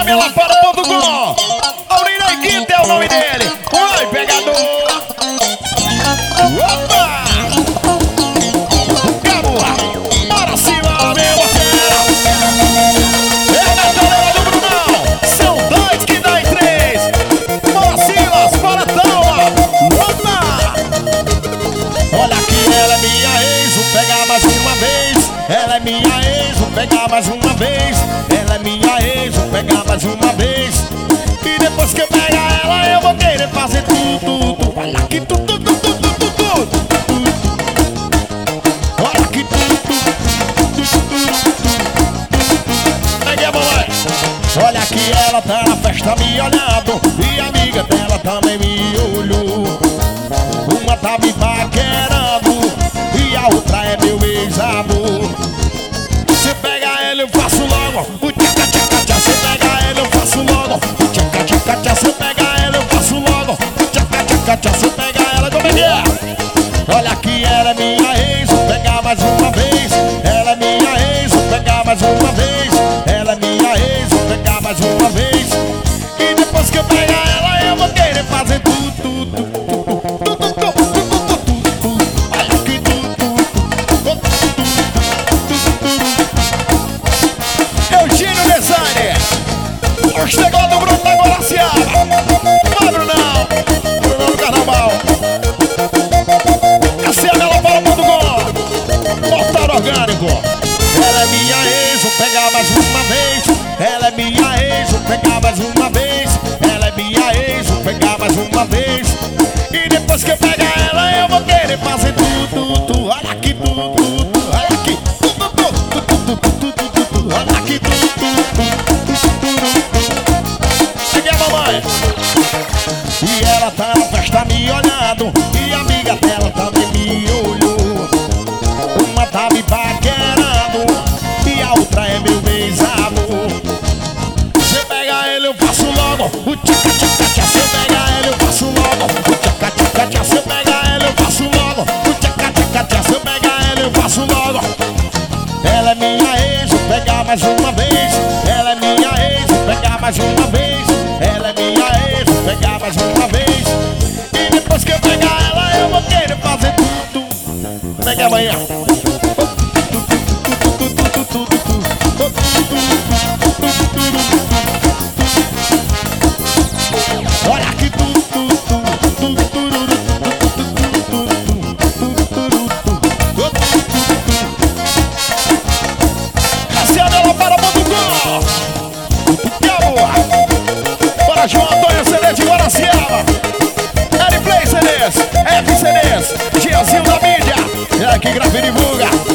CCMLaFora.com. Aurinei Quinta é o nome dele. Vai, pegador. Opa! Cabo, bora cima, meu parceiro. É na galera do Brunão. São dois que dá em três. Bora, Silas, bora, Taula. Opa! Olha aqui, ela é minha ex, vou pegar mais uma vez. Ela é minha ex, vou pegar mais uma vez. Ela é minha ex, vou pegar mais uma vez. E depois que eu pegar ela, eu vou querer fazer tudo. Olha aqui, tudo. Olha aqui, peguei a mamãe. Olha aqui, ela tá na festa me olhando. E a amiga dela também me olhou. Uma tá me paquerando e a outra é meu ex-amor. Se pegar ela eu faço logo o tchaca-tchaca-tchá. Se pegar ela eu faço logo o tchaca-tchaca-tchá. Se pegar ela eu faço logo o tchaca-tchaca-tchá. Se pegar ela, como é que é? Olha aqui, ela é minha ex, vou pegar mais uma vez. Ela é minha ex, vou pegar mais uma vez. Ela é minha ex, vou pegar mais uma vez. E depois que eu pegar ela eu vou querer fazer tudo. Chegou do Bruno da Guaraciaba. Vai, Brunão. Brunão do Carnaval. CCMLaFora.com. Portal orgânico. Ela é minha ex, vou pegar mais uma vez. Ela é minha ex, vou pegar mais uma vez. Ela é minha ex, vou pegar mais uma vez. E depois que eu pegar ela, eu vou querer fazer tudo. Olha aqui, tudo. Olha aqui, tudo. Olha aqui, tudo. E ela tá na festa me olhando. E a amiga dela também me olhou. Uma tá me paquerando e a outra é meu ex-amor. Se eu pegar ele eu faço logo o tchaca-tchaca-tchá. Se eu pegar ele eu faço logo o tchaca-tchaca-tchá. Se eu pegar ele eu faço logo o tchaca-tchaca-tchá. Se eu pegar ele eu faço logo. Ela é minha ex, vou pegar mais uma vez. Ela é minha ex, vou pegar mais uma vez. Ela é minha ex, vou pegar mais uma vez. E depois que eu pegar ela, eu vou querer fazer tudo. Pega amanhã. Olha aqui, CCMLaFora.com. Bora, João Antônio CD de Guaraciaba. Airplay CDs, FCDs, Giazinho da mídia. É aqui, grava e divulga.